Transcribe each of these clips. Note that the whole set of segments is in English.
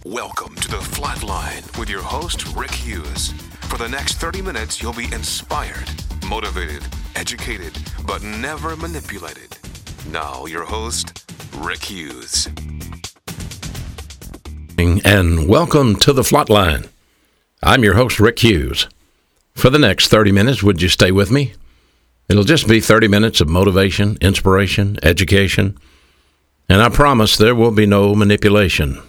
Welcome to The Flatline with your host, Rick Hughes. For the next 30 minutes, you'll be inspired, motivated, educated, but never manipulated. Now, your host, Rick Hughes. And welcome to The Flatline. I'm your host, Rick Hughes. For the next 30 minutes, would you stay with me? It'll just be 30 minutes of motivation, inspiration, education, and I promise there will be no manipulation.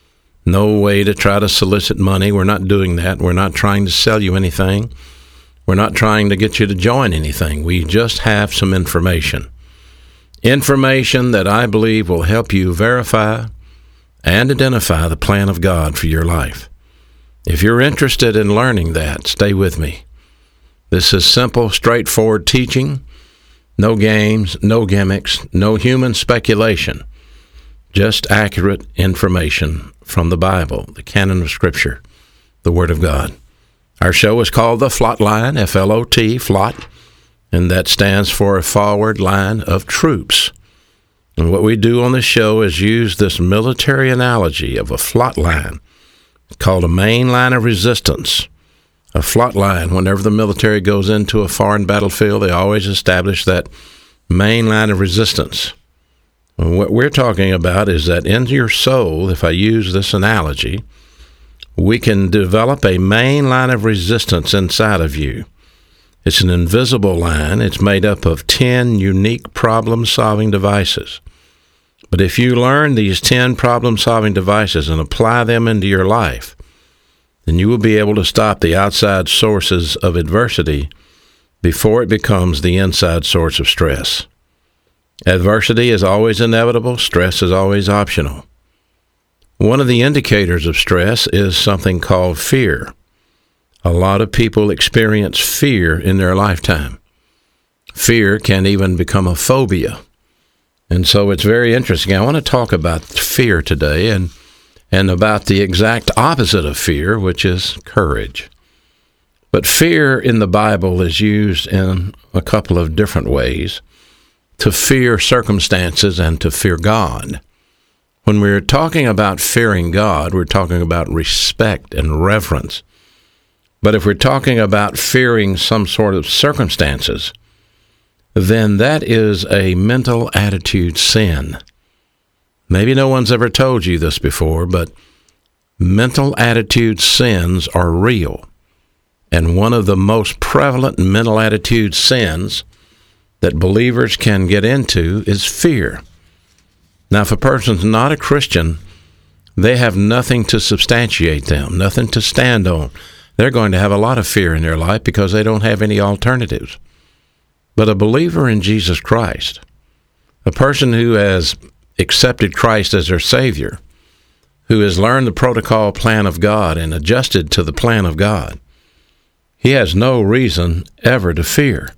No way to try to solicit money. We're not doing that. We're not trying to sell you anything. We're not trying to get you to join anything. We just have some information. Information that I believe will help you verify and identify the plan of God for your life. If you're interested in learning that, stay with me. This is simple, straightforward teaching. No games, no gimmicks, no human speculation. Just accurate information from the Bible, the canon of Scripture, the Word of God. Our show is called The Flatline, F-L-O-T, FLOT, and that stands for a forward line of troops. And what we do on this show is use this military analogy of a flot line called a main line of resistance. A flot line, whenever the military goes into a foreign battlefield, they always establish that main line of resistance. And what we're talking about is that in your soul, if I use this analogy, we can develop a main line of resistance inside of you. It's an invisible line. It's made up of 10 unique problem-solving devices. But if you learn these 10 problem-solving devices and apply them into your life, then you will be able to stop the outside sources of adversity before it becomes the inside source of stress. Adversity is always inevitable. Stress is always optional. One of the indicators of stress is something called fear. A lot of people experience fear in their lifetime. Fear can even become a phobia. And so it's very interesting. I want to talk about fear today and about the exact opposite of fear, which is courage. But fear in the Bible is used in a couple of different ways. To fear circumstances and to fear God. When we're talking about fearing God, we're talking about respect and reverence. But if we're talking about fearing some sort of circumstances, then that is a mental attitude sin. Maybe no one's ever told you this before, but mental attitude sins are real. And one of the most prevalent mental attitude sins that believers can get into is fear. Now, if a person's not a Christian, they have nothing to substantiate them, nothing to stand on. They're going to have a lot of fear in their life because they don't have any alternatives. But a believer in Jesus Christ, a person who has accepted Christ as their Savior, who has learned the protocol plan of God and adjusted to the plan of God, he has no reason ever to fear.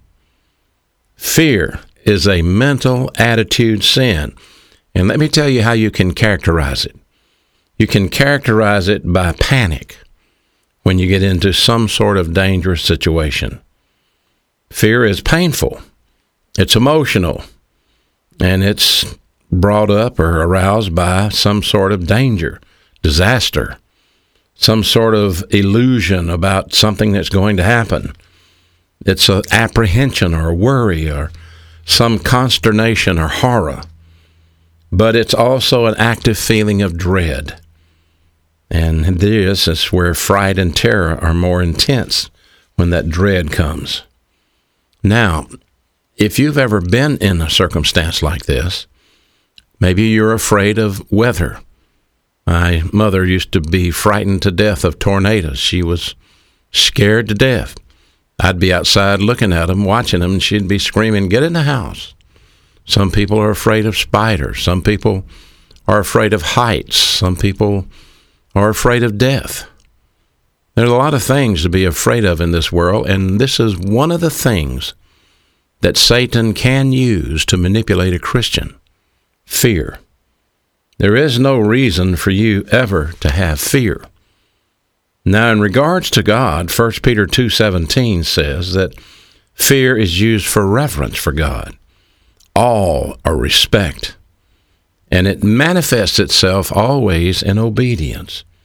Fear is a mental attitude sin. And let me tell you how you can characterize it. You can characterize it by panic when you get into some sort of dangerous situation. Fear is painful. It's emotional. And it's brought up or aroused by some sort of danger, disaster, some sort of illusion about something that's going to happen. It's an apprehension or worry or some consternation or horror. But it's also an active feeling of dread. And this is where fright and terror are more intense when that dread comes. Now, if you've ever been in a circumstance like this, maybe you're afraid of weather. My mother used to be frightened to death of tornadoes. She was scared to death. I'd be outside looking at them, watching them, and she'd be screaming, "Get in the house." Some people are afraid of spiders. Some people are afraid of heights. Some people are afraid of death. There's a lot of things to be afraid of in this world, and this is one of the things that Satan can use to manipulate a Christian: fear. There is no reason for you ever to have fear. Now, in regards to God, 1 Peter 2:17 says that fear is used for reverence for God, awe or respect, and it manifests itself always in obedience.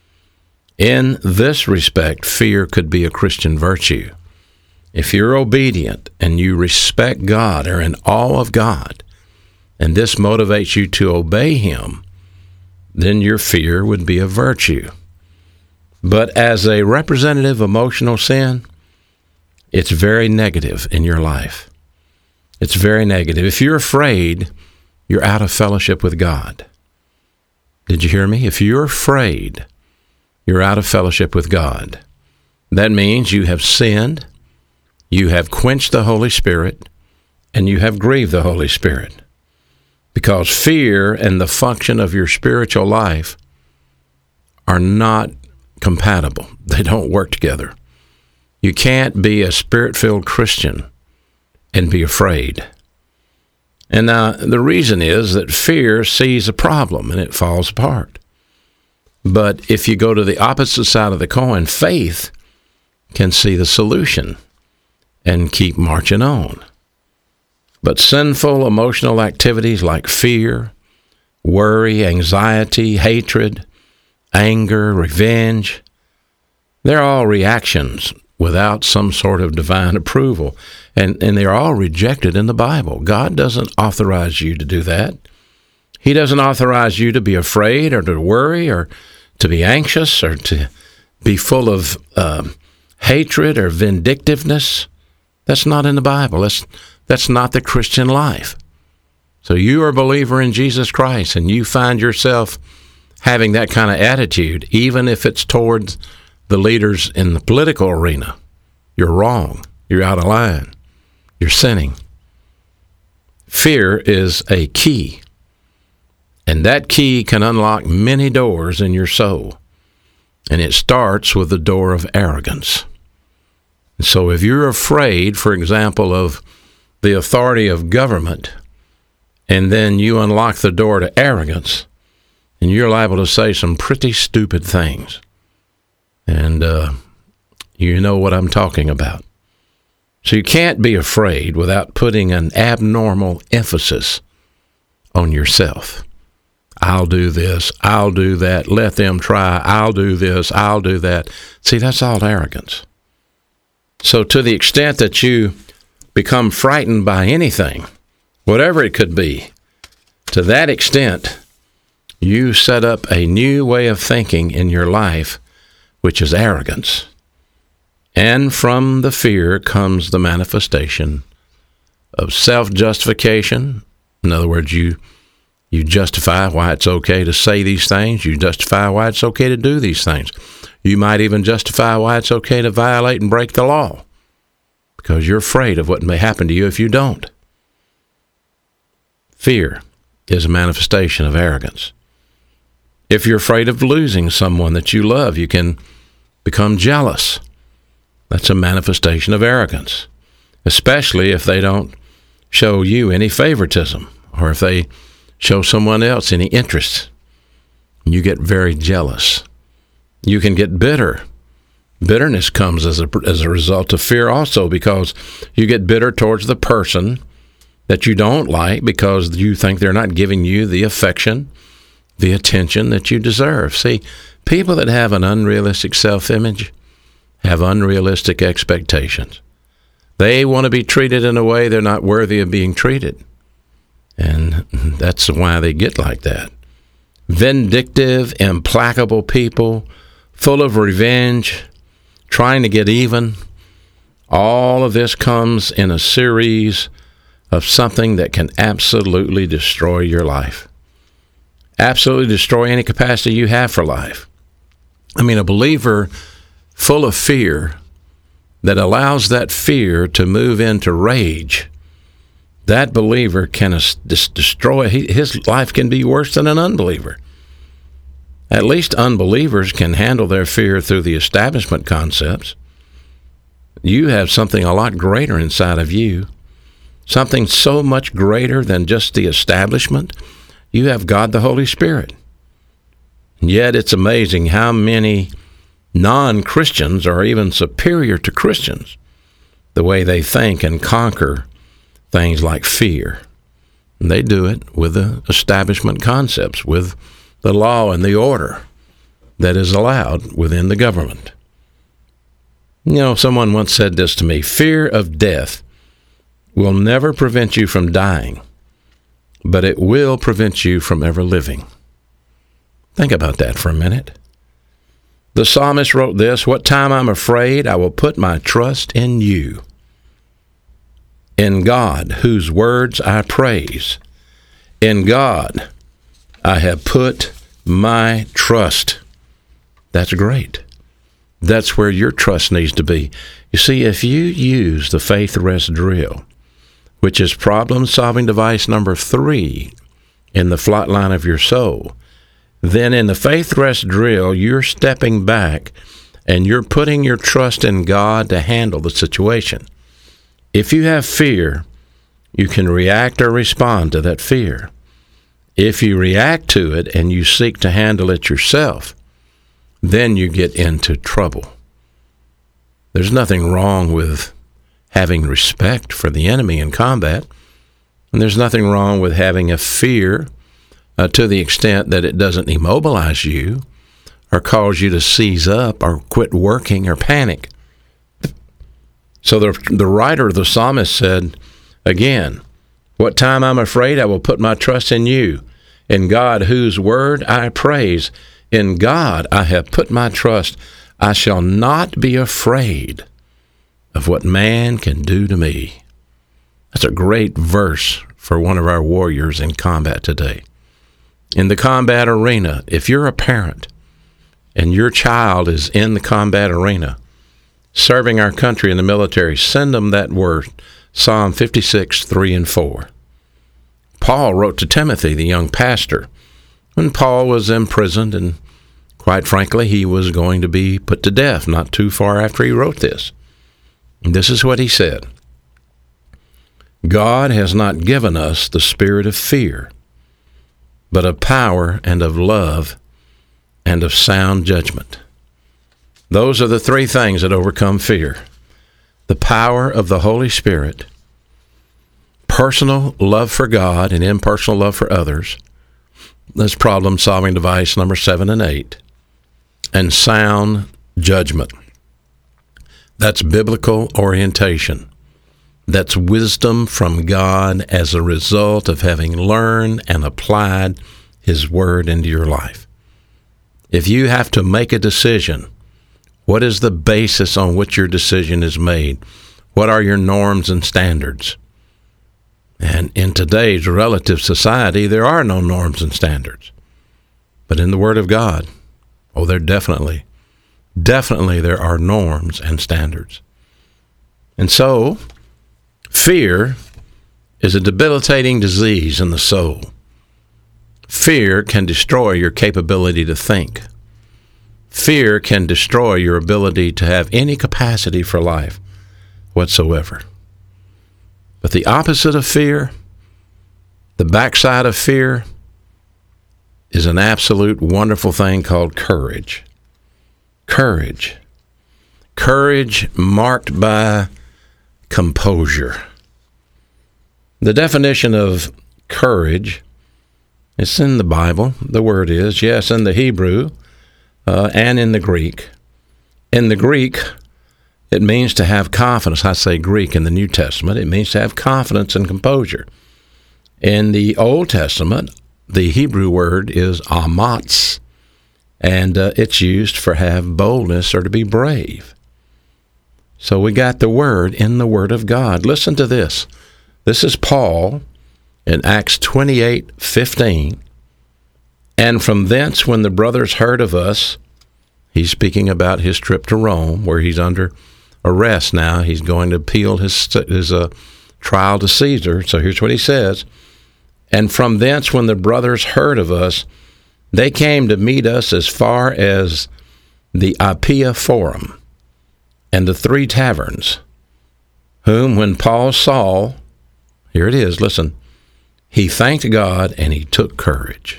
In this respect, fear could be a Christian virtue. If you're obedient and you respect God or in awe of God, and this motivates you to obey Him, then your fear would be a virtue. But as a representative emotional sin, it's very negative in your life. It's very negative. If you're afraid, you're out of fellowship with God. Did you hear me? If you're afraid, you're out of fellowship with God. That means you have sinned, you have quenched the Holy Spirit, and you have grieved the Holy Spirit. Because fear and the function of your spiritual life are not compatible. They don't work together. You can't be a Spirit-filled Christian and be afraid. And now the reason is that fear sees a problem and it falls apart. But if you go to the opposite side of the coin, faith can see the solution and keep marching on. But sinful emotional activities like fear, worry, anxiety, hatred, anger, revenge, they're all reactions without some sort of divine approval. And they're all rejected in the Bible. God doesn't authorize you to do that. He doesn't authorize you to be afraid or to worry or to be anxious or to be full of hatred or vindictiveness. That's not in the Bible. That's not the Christian life. So you are a believer in Jesus Christ and you find yourself having that kind of attitude, even if it's towards the leaders in the political arena. You're wrong. You're out of line. You're sinning. Fear is a key, and that key can unlock many doors in your soul, and it starts with the door of arrogance. So if you're afraid, for example, of the authority of government, and then you unlock the door to arrogance, and you're liable to say some pretty stupid things. And you know what I'm talking about. So you can't be afraid without putting an abnormal emphasis on yourself. I'll do this, I'll do that, let them try, I'll do this, I'll do that. See, that's all arrogance. So to the extent that you become frightened by anything, whatever it could be, to that extent, you set up a new way of thinking in your life, which is arrogance. And from the fear comes the manifestation of self-justification. In other words, you justify why it's okay to say these things. You justify why it's okay to do these things. You might even justify why it's okay to violate and break the law because you're afraid of what may happen to you if you don't. Fear is a manifestation of arrogance. If you're afraid of losing someone that you love, you can become jealous. That's a manifestation of arrogance, especially if they don't show you any favoritism or if they show someone else any interest. You get very jealous. You can get bitter. Bitterness comes as a result of fear also because you get bitter towards the person that you don't like because you think they're not giving you the affection, the attention that you deserve. See, people that have an unrealistic self-image have unrealistic expectations. They want to be treated in a way they're not worthy of being treated. And that's why they get like that. Vindictive, implacable people, full of revenge, trying to get even. All of this comes in a series of something that can absolutely destroy your life. Absolutely destroy any capacity you have for life. I mean, a believer full of fear that allows that fear to move into rage, that believer can destroy, his life can be worse than an unbeliever. At least unbelievers can handle their fear through the establishment concepts. You have something a lot greater inside of you, something so much greater than just the establishment. You have God the Holy Spirit. And yet it's amazing how many non-Christians are even superior to Christians, the way they think and conquer things like fear. And they do it with the establishment concepts, with the law and the order. that is allowed within the government. You know, someone once said this to me: fear of death will never prevent you from dying, but it will prevent you from ever living. Think about that for a minute. The psalmist wrote this: what time I'm afraid, I will put my trust in you. In God, whose words I praise. In God, I have put my trust. That's great. That's where your trust needs to be. You see, if you use the faith rest drill, which is problem-solving device number 3 in the flight line of your soul, then in the faith rest drill, you're stepping back and you're putting your trust in God to handle the situation. If you have fear, you can react or respond to that fear. If you react to it and you seek to handle it yourself, then you get into trouble. There's nothing wrong with having respect for the enemy in combat, and there's nothing wrong with having a fear to the extent that it doesn't immobilize you or cause you to seize up or quit working or panic. So the writer of the psalmist said, again, what time I'm afraid, I will put my trust in you. In God, whose word I praise. In God I have put my trust. I shall not be afraid of what man can do to me. That's a great verse for one of our warriors in combat today. In the combat arena, if you're a parent and your child is in the combat arena, serving our country in the military, send them that word, Psalm 56, 3 and 4. Paul wrote to Timothy, the young pastor, when Paul was imprisoned, and quite frankly, he was going to be put to death not too far after he wrote this. And this is what he said: God has not given us the spirit of fear, but of power and of love and of sound judgment. Those are the 3 things that overcome fear: the power of the Holy Spirit, personal love for God and impersonal love for others. That's problem-solving device number 7 and 8. And sound judgment. That's biblical orientation. That's wisdom from God as a result of having learned and applied His Word into your life. If you have to make a decision, what is the basis on which your decision is made? What are your norms and standards? And in today's relative society, there are no norms and standards. But in the Word of God, there definitely there are norms and standards. And so, fear is a debilitating disease in the soul. Fear can destroy your capability to think. Fear can destroy your ability to have any capacity for life whatsoever. But the opposite of fear, the backside of fear, is an absolute wonderful thing called courage. Courage. Courage marked by composure. The definition of courage, it's in the Bible. The word is, yes, in the Hebrew and in the Greek. In the Greek, it means to have confidence. I say Greek in the New Testament. It means to have confidence and composure. In the Old Testament, the Hebrew word is amatz, and it's used for have boldness or to be brave. So we got the word in the Word of God. Listen to this. This is Paul in Acts 28:15. And from thence, when the brothers heard of us, he's speaking about his trip to Rome, where he's under arrest now. He's going to appeal his trial to Caesar. So here's what he says. And from thence, when the brothers heard of us, they came to meet us as far as the Appia Forum and the 3 taverns, whom when Paul saw, here it is, listen, he thanked God and he took courage.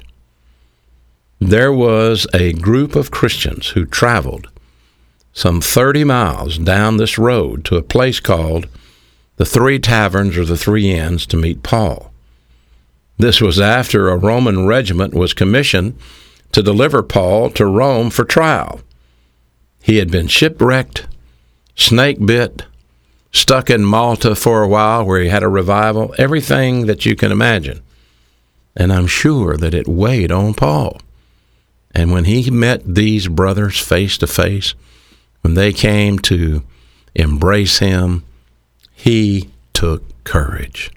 There was a group of Christians who traveled some 30 miles down this road to a place called the 3 Taverns or the 3 Inns to meet Paul. This was after a Roman regiment was commissioned to deliver Paul to Rome for trial. He had been shipwrecked, snake bit, stuck in Malta for a while where he had a revival, everything that you can imagine. And I'm sure that it weighed on Paul. And when he met these brothers face to face, when they came to embrace him, he took courage.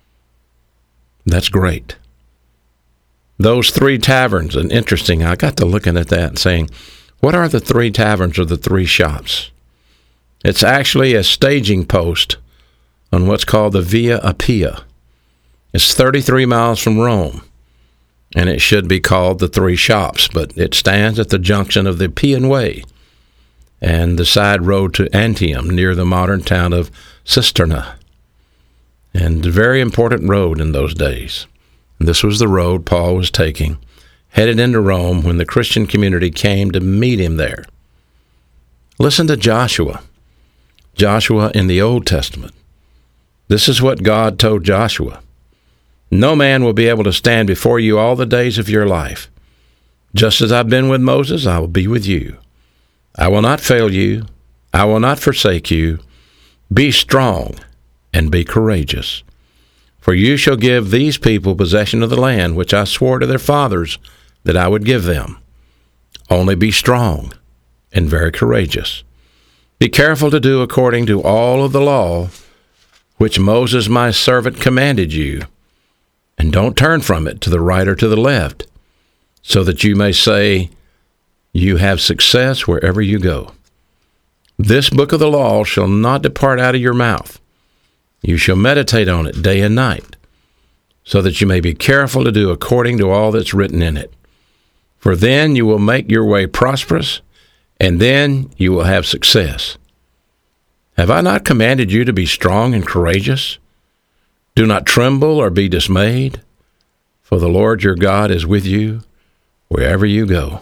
That's great. Those 3 taverns, and interesting, I got to looking at that and saying, what are the 3 taverns or the 3 shops? It's actually a staging post on what's called the Via Appia. It's 33 miles from Rome, and it should be called the 3 shops, but it stands at the junction of the Appian Way and the side road to Antium near the modern town of Cisterna. And a very important road in those days. And this was the road Paul was taking, headed into Rome when the Christian community came to meet him there. Listen to Joshua. Joshua in the Old Testament. This is what God told Joshua. No man will be able to stand before you all the days of your life. Just as I've been with Moses, I will be with you. I will not fail you. I will not forsake you. Be strong and be courageous. For you shall give these people possession of the land which I swore to their fathers that I would give them. Only be strong and very courageous. Be careful to do according to all of the law which Moses my servant commanded you, and don't turn from it to the right or to the left, so that you may say you have success wherever you go. This book of the law shall not depart out of your mouth. You shall meditate on it day and night, so that you may be careful to do according to all that's written in it. For then you will make your way prosperous, and then you will have success. Have I not commanded you to be strong and courageous? Do not tremble or be dismayed, for the Lord your God is with you wherever you go.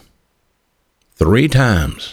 3 times,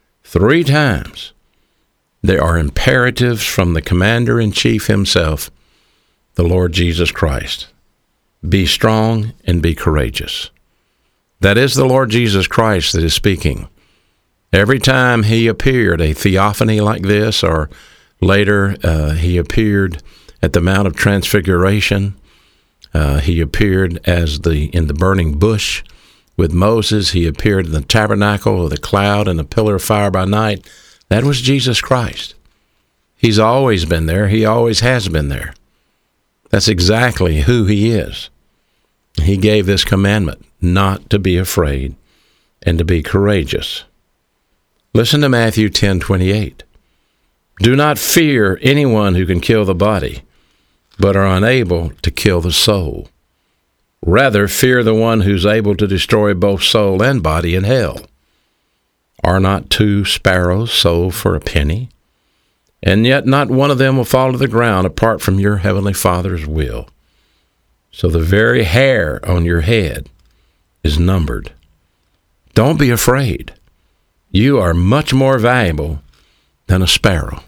there are imperatives from the commander-in-chief himself, the Lord Jesus Christ. Be strong and be courageous. That is the Lord Jesus Christ that is speaking. Every time he appeared, a theophany like this, or later he appeared at the Mount of Transfiguration, he appeared in the burning bush with Moses. He appeared in the tabernacle with a cloud and a pillar of fire by night. That was Jesus Christ. He's always been there. He always has been there. That's exactly who he is. He gave this commandment, not to be afraid and to be courageous. Listen to Matthew 10:28. Do not fear anyone who can kill the body, but are unable to kill the soul. Rather, fear the one who's able to destroy both soul and body in hell. Are not 2 sparrows sold for a penny? And yet not one of them will fall to the ground apart from your heavenly Father's will. So the very hair on your head is numbered. Don't be afraid. You are much more valuable than a sparrow.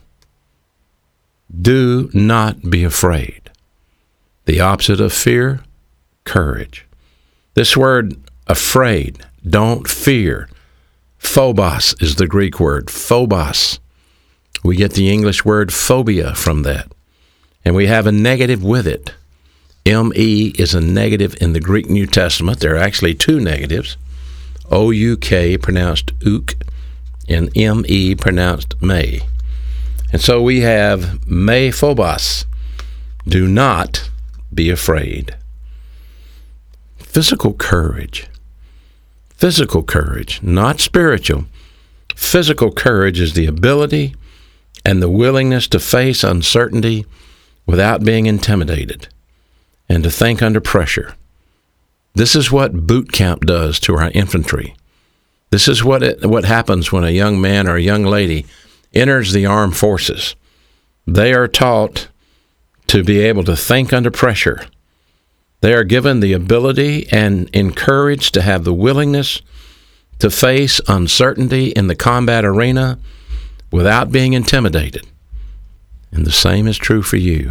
Do not be afraid. The opposite of fear, courage. This word, afraid, don't fear. Phobos is the Greek word, phobos. We get the English word phobia from that. And we have a negative with it. M-E is a negative in the Greek New Testament. There are actually 2 negatives. O-U-K pronounced ook, and M-E pronounced may. And so we have me phobos. Do not be afraid. Physical courage. Physical courage, not spiritual. Physical courage is the ability and the willingness to face uncertainty without being intimidated and to think under pressure. This is what boot camp does to our infantry. This is what happens when a young man or a young lady enters the armed forces. They are taught to be able to think under pressure. They are given the ability and encouraged to have the willingness to face uncertainty in the combat arena without being intimidated. And the same is true for you.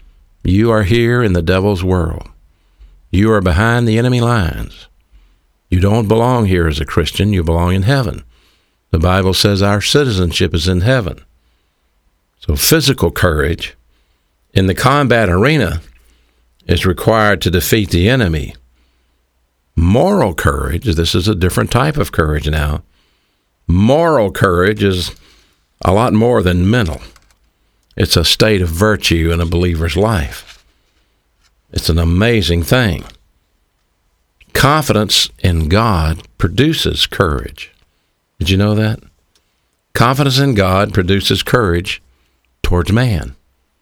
You are here in the devil's world. You are behind the enemy lines. You don't belong here as a Christian. You belong in heaven. The Bible says our citizenship is in heaven. So physical courage in the combat arena is required to defeat the enemy. Moral courage, this is a different type of courage now. Moral courage is a lot more than mental. It's a state of virtue in a believer's life. It's an amazing thing. Confidence in God produces courage. Did you know that? Confidence in God produces courage towards man.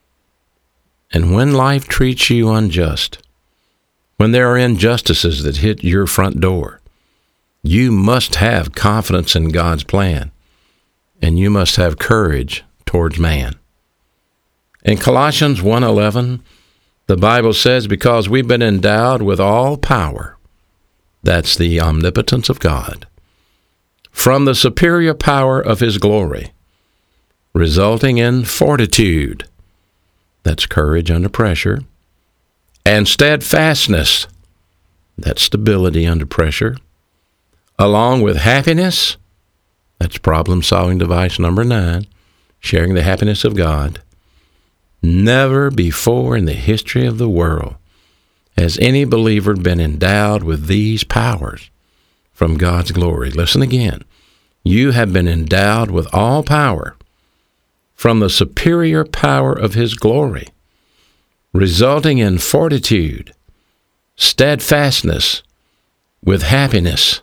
And when life treats you unjust, when there are injustices that hit your front door, you must have confidence in God's plan, and you must have courage towards man. In Colossians 1:11, the Bible says, because we've been endowed with all power, that's the omnipotence of God, from the superior power of His glory, resulting in fortitude, that's courage under pressure, and steadfastness, that's stability under pressure, along with happiness, that's problem-solving device number 9, sharing the happiness of God. Never before in the history of the world has any believer been endowed with these powers from God's glory. Listen again. You have been endowed with all power from the superior power of His glory, resulting in fortitude, steadfastness, with happiness.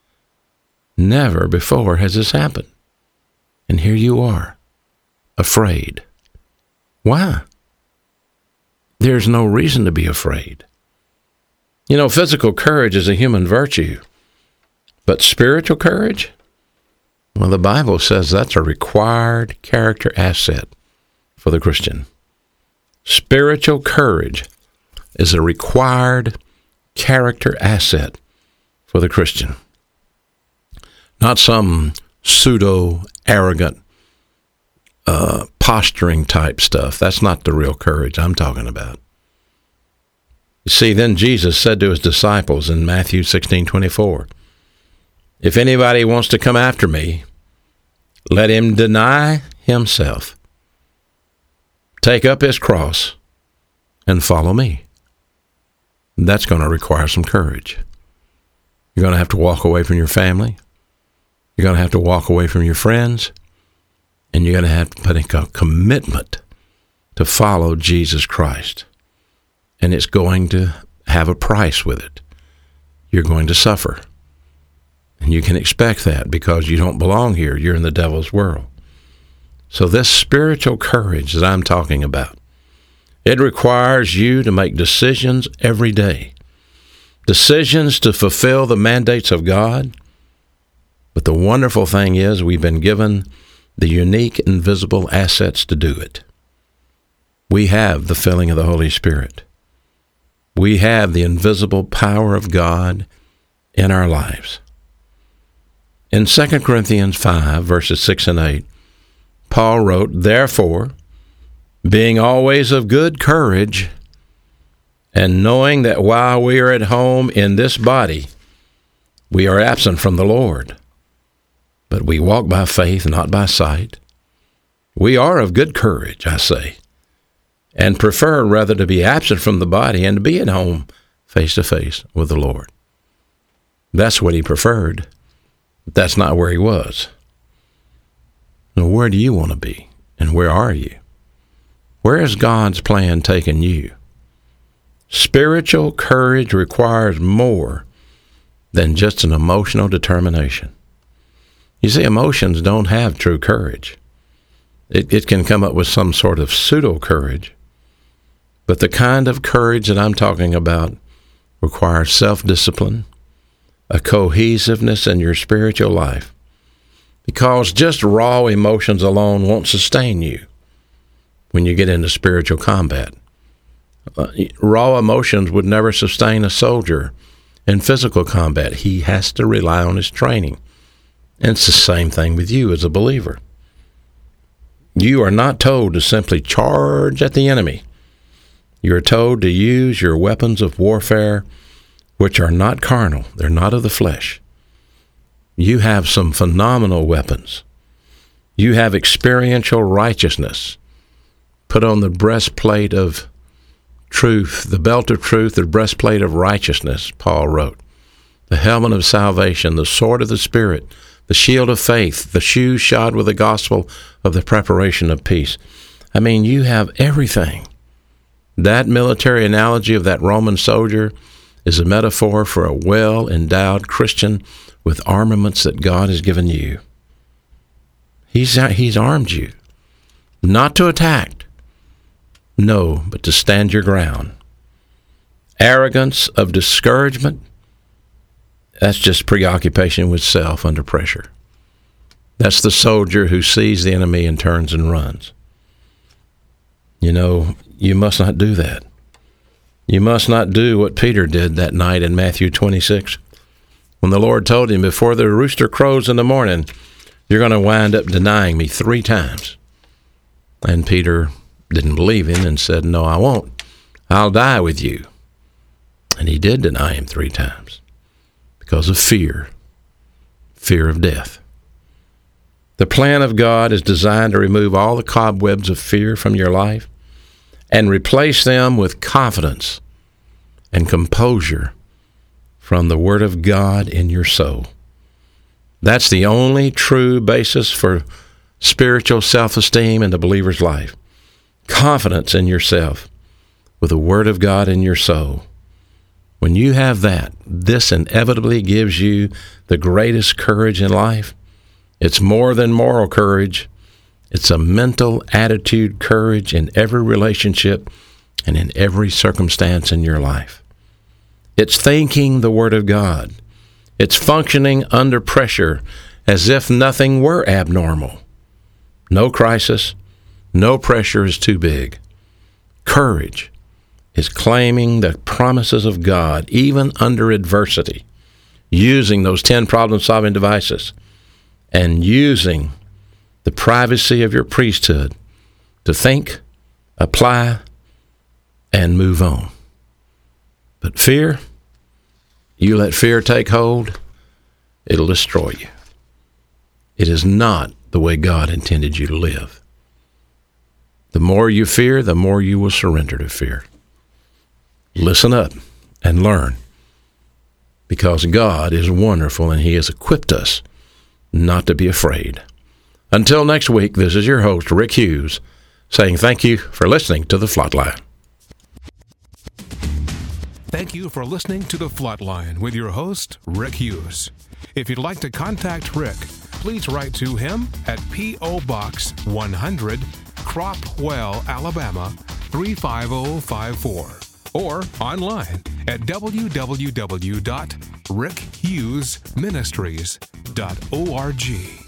Never before has this happened. And here you are, afraid. Why? There's no reason to be afraid. You know, physical courage is a human virtue, but spiritual courage, well, the Bible says that's a required character asset for the Christian. Spiritual courage is a required character asset for the Christian. Not some pseudo-arrogant posturing type stuff. That's not the real courage I'm talking about. You see, then Jesus said to His disciples in Matthew 16:24, if anybody wants to come after me, let him deny himself, take up his cross, and follow me. That's going to require some courage. You're going to have to walk away from your family. You're going to have to walk away from your friends. And you're going to have to put a commitment to follow Jesus Christ. And it's going to have a price with it. You're going to suffer. And you can expect that because you don't belong here. You're in the devil's world. So this spiritual courage that I'm talking about, it requires you to make decisions every day. Decisions to fulfill the mandates of God. But the wonderful thing is we've been given the unique invisible assets to do it. We have the filling of the Holy Spirit. We have the invisible power of God in our lives. In 2 Corinthians 5, verses 6 and 8, Paul wrote, therefore, being always of good courage, and knowing that while we are at home in this body, we are absent from the Lord. But we walk by faith, not by sight. We are of good courage, I say, and prefer rather to be absent from the body and to be at home face to face with the Lord. That's what he preferred. But that's not where he was. Now, where do you want to be? And where are you? Where has God's plan taken you? Spiritual courage requires more than just an emotional determination. You see, emotions don't have true courage. It can come up with some sort of pseudo-courage. But the kind of courage that I'm talking about requires self-discipline, a cohesiveness in your spiritual life. Because just raw emotions alone won't sustain you when you get into spiritual combat. Raw emotions would never sustain a soldier in physical combat. He has to rely on his training. And it's the same thing with you as a believer. You are not told to simply charge at the enemy. You are told to use your weapons of warfare which are not carnal. They're not of the flesh. You have some phenomenal weapons. You have experiential righteousness. Put on the breastplate of truth, the belt of truth, the breastplate of righteousness, Paul wrote. The helmet of salvation, the sword of the Spirit, the shield of faith, the shoes shod with the gospel of the preparation of peace. I mean, you have everything. That military analogy of that Roman soldier is a metaphor for a well-endowed Christian with armaments that God has given you. He's armed you, not to attack, no, but to stand your ground. Arrogance of discouragement, that's just preoccupation with self under pressure. That's the soldier who sees the enemy and turns and runs. You know, you must not do that. You must not do what Peter did that night in Matthew 26, when the Lord told him, before the rooster crows in the morning, you're going to wind up denying me 3 times. And Peter didn't believe him and said, no, I won't. I'll die with you. And he did deny him 3 times because of fear of death. The plan of God is designed to remove all the cobwebs of fear from your life and replace them with confidence and composure from the Word of God in your soul. That's the only true basis for spiritual self-esteem in the believer's life. Confidence in yourself with the Word of God in your soul. When you have that, this inevitably gives you the greatest courage in life. It's more than moral courage. It's a mental attitude courage in every relationship and in every circumstance in your life. It's thinking the Word of God. It's functioning under pressure as if nothing were abnormal. No crisis, no pressure is too big. Courage is claiming the promises of God even under adversity, using those 10 problem-solving devices, and using the privacy of your priesthood to think, apply, and move on. But fear, you let fear take hold, it'll destroy you. It is not the way God intended you to live. The more you fear, the more you will surrender to fear. Listen up and learn, because God is wonderful and He has equipped us not to be afraid. Until next week, this is your host, Rick Hughes, saying thank you for listening to The Flatline. Thank you for listening to The Flatline with your host, Rick Hughes. If you'd like to contact Rick, please write to him at P.O. Box 100, Cropwell, Alabama 35054, or online at www.rickhughesministries.org.